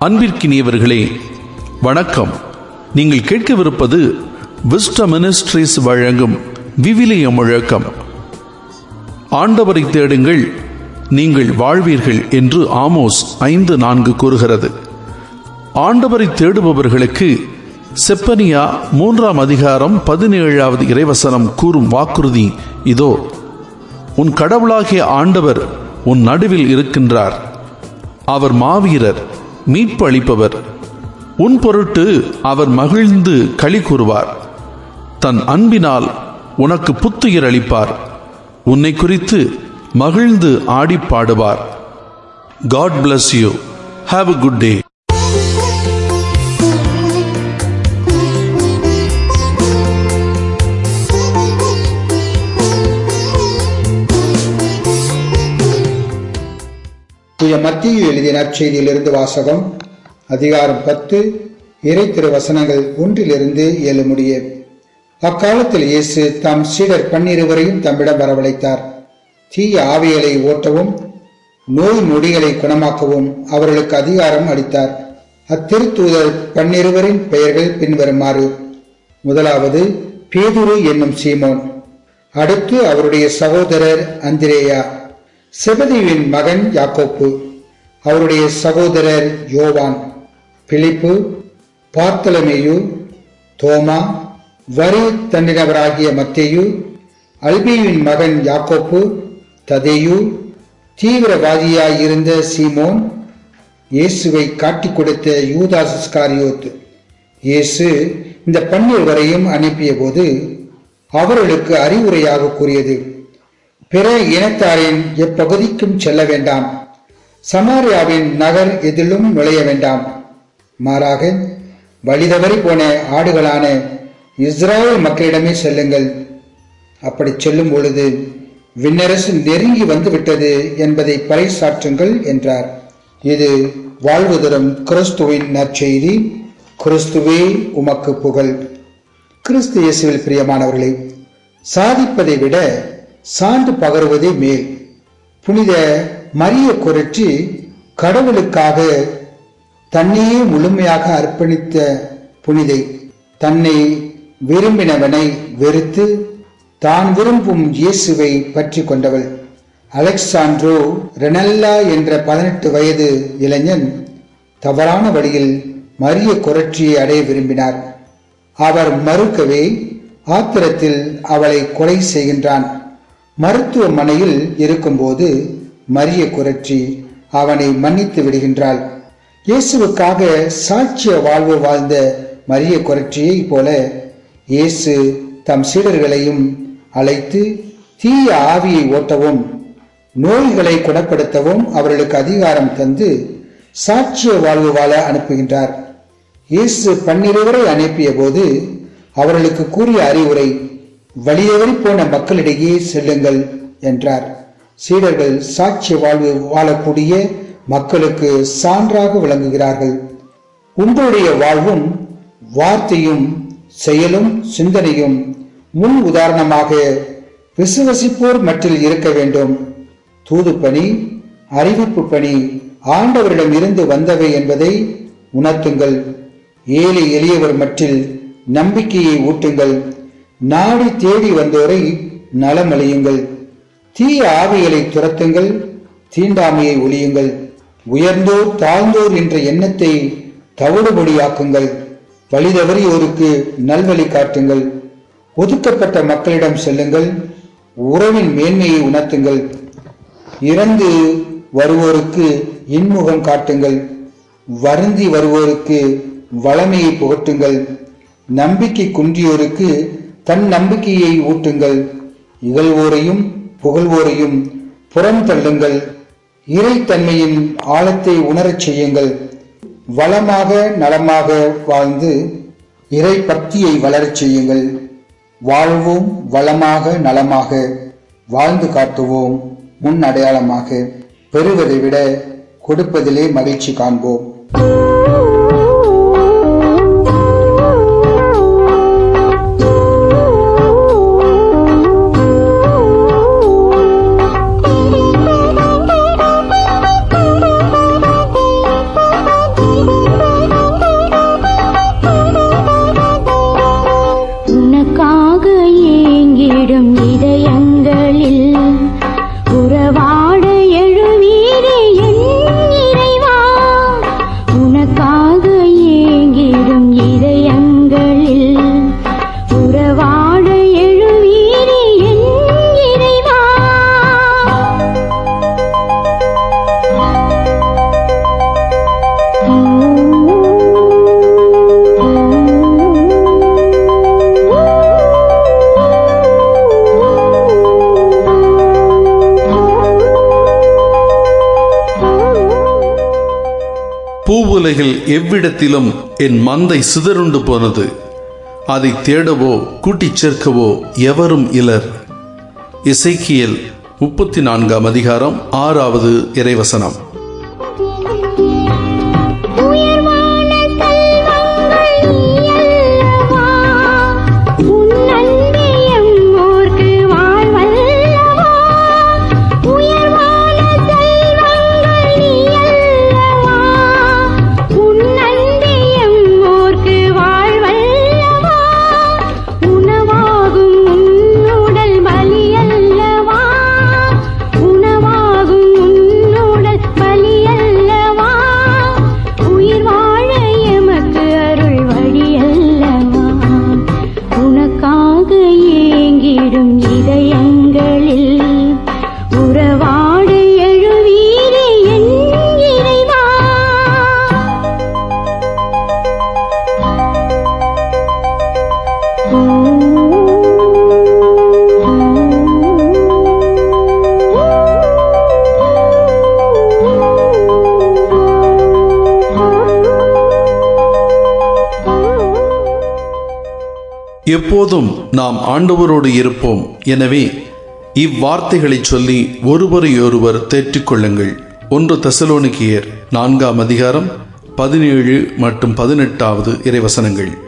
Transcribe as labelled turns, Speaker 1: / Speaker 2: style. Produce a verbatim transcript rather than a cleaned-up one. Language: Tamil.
Speaker 1: அன்பிற்கினியவர்களே வணக்கம். நீங்கள் கேட்கவிருப்பது விஸ்டம் மினிஸ்ட்ரீஸ் வழங்கும் விவிலிய முழக்கம். ஆண்டவரை தேடுங்கள், நீங்கள் வாழ்வீர்கள் என்று ஆமோஸ் ஐந்து நான்கு கூறுகிறது. ஆண்டவரை தேடுபவர்களுக்கு செப்பனியா மூன்றாம் அதிகாரம் பதினேழாவது இறைவசனம் கூறும் வாக்குறுதி இதோ: உன் கடவுளாகிய ஆண்டவர் உன் நடுவில் இருக்கின்றார். அவர் மாவீரர், மீட்பு அளிப்பவர். உன் பொருட்டு அவர் மகிழ்ந்து களி கூறுவார். தன் அன்பினால் உனக்கு புத்துயிர் அளிப்பார். உன்னை குறித்து மகிழ்ந்து ஆடி பாடுவார். God bless you. Have a good day.
Speaker 2: மத்தேயு எழுதிய நற்செய்தியிலிருந்து வாசகம். அதிகாரம் பத்து, இறை திரு வசனங்கள் ஒன்றிலிருந்து ஏழு முடிய. அக்காலத்தில் இயேசு தாம் சீடர் பன்னிருவரையும் தம்மிடம் வரவழைத்தார். தீய ஆவிகளை ஓட்டவும் நோய் நொடிகளை குணமாக்கவும் அவர்களுக்கு அதிகாரம் அளித்தார். அத்திருத்தூதர் பன்னிருவரின் பெயர்கள் பின்வருமாறு: முதலாவது பேதுரு என்னும் சீமோன், அடுத்து அவருடைய சகோதரர் அந்திரேயா, செபதேயுவின் மகன் யாக்கோப்பு, அவருடைய சகோதரர் யோவான், பிலிப்பு, பார்த்தலமேயு, தோமா, வரி தண்டினவராகிய மத்தேயு, அல்பியுவின் மகன் யாக்கோப்பு, ததேயு, தீவிரவாதியாயிருந்த சீமோன், இயேசுவை காட்டிக் கொடுத்த யூதாஸ் இஸ்காரியோத். இயேசு இந்த பன்னிருவரையும் அனுப்பிய போது அவர்களுக்கு அறிவுரையாக கூறியது: பிற இனத்தாரின் எப்பகுதிக்கும் செல்ல வேண்டாம், சமாரியாவின் நகர் எதிலும் நுழைய வேண்டாம். மாறாக வழிதவறி போன ஆடுகளான இஸ்ராயேல் மக்களிடமே செல்லுங்கள். அப்படி செல்லும் பொழுது விண்ணரசு நெருங்கி வந்துவிட்டது என்பதை பறைசாற்றுங்கள் என்றார். இது வாழ்வு தரும் கிறிஸ்துவின் நற்செய்தி. கிறிஸ்துவே உமக்கு புகழ். கிறிஸ்து இயேசுவில் பிரியமானவர்களே, சாதிப்பதை விட சான்று பகருவதே மேல். புனித மரிய குரட்சி கடவுளுக்காக தன்னையே முழுமையாக அர்ப்பணித்த புனிதை. தன்னை விரும்பினவனை வெறுத்து தான் விரும்பும் இயேசுவை பற்றி கொண்டவள். அலெக்சாண்ட்ரோ ரெனல்லா என்ற பதினெட்டு வயது இளைஞன் தவறான வழியில் மரிய குரட்சியை அடைய விரும்பினார். அவர் மறுக்கவே ஆத்திரத்தில் அவளை கொலை செய்கின்றான். மருத்துவமனையில் இருக்கும்போது மரிய குரட்சி அவனை மன்னித்து விடுகின்றாள். இயேசுவுக்காக சாட்சிய வாழ்வு வாழ்ந்த மரிய குரட்சியை போல இயேசு தம் சீடர்களையும் அழைத்து தீய ஆவியை ஓட்டவும் நோய்களை குணப்படுத்தவும் அவர்களுக்கு அதிகாரம் தந்து சாட்சிய வாழ்வு வாழ அனுப்புகின்றார். இயேசு பன்னிருவரை அனுப்பிய போது அவர்களுக்கு கூறிய அறிவுரை: வழியவறி போன மக்களிடையே செல்லுங்கள் என்றார். சீடர்கள் சாட்சிய வாழ்வு வாழக்கூடிய மக்களுக்கு சான்றாக விளங்குகிறார்கள். உங்களுடைய வாழ்வும் வார்த்தையும் செயலும் சிந்தனையும் முன் உதாரணமாக விசுவசிப்போர் மட்டில் இருக்க வேண்டும். தூது பணி, அறிவிப்பு பணி ஆண்டவரிடம் இருந்து வந்தவை என்பதை உணர்த்துங்கள். ஏழை எளியவர் மட்டில் நம்பிக்கையை ஊட்டுங்கள். நாடி தேடி வந்தோரை நலமளியுங்கள். தீய ஆவிகளை துரத்துங்கள். தீண்டாமையை ஒழியுங்கள். உயர்ந்தோர் தாழ்ந்தோர் என்ற எண்ணத்தை தவிடுபடியாக்குங்கள். வழிதவறியோருக்கு நல்வழி காட்டுங்கள். ஒதுக்கப்பட்ட மக்களிடம் செல்லுங்கள். உறவின் மேன்மையை உணர்த்துங்கள். இறந்து வருவோருக்கு இன்முகம் காட்டுங்கள். வருந்தி வருவோருக்கு வளமையை புகட்டுங்கள். நம்பிக்கை குன்றியோருக்கு தன் நம்பிக்கையை ஊட்டுங்கள். இகழ்வோரையும் புகழ்வோரையும் புறம் தள்ளுங்கள். இறைத்தன்மையின் ஆழத்தை உணரச் செய்யுங்கள். வளமாக நலமாக வாழ்ந்து இறை பக்தியை வளரச் செய்யுங்கள். வாழ்வோம் வளமாக நலமாக வாழ்ந்து காட்டுவோம். முன் அடையாளமாக பெறுவதை விட கொடுப்பதிலே மகிழ்ச்சி காண்போம்.
Speaker 3: Thank you.
Speaker 1: பூவுலகில் எவ்விடத்திலும் என் மந்தை சிதறுண்டு போனது. அதை தேடவோ கூட்டிச் சேர்க்கவோ எவரும் இலர். எசேக்கியேல் முப்பத்தி நான்காம் அதிகாரம் ஆறாவது இறைவசனம். எப்போதும் நாம் ஆண்டவரோடு இருப்போம். எனவே இவ்வார்த்தைகளை சொல்லி ஒருவரையொருவர் தேற்றிக் கொள்ளுங்கள். ஒன்று தெசலோனிக்கேயர் நான்காம் அதிகாரம் பதினேழு மற்றும் பதினெட்டாவது இறைவசனங்கள்.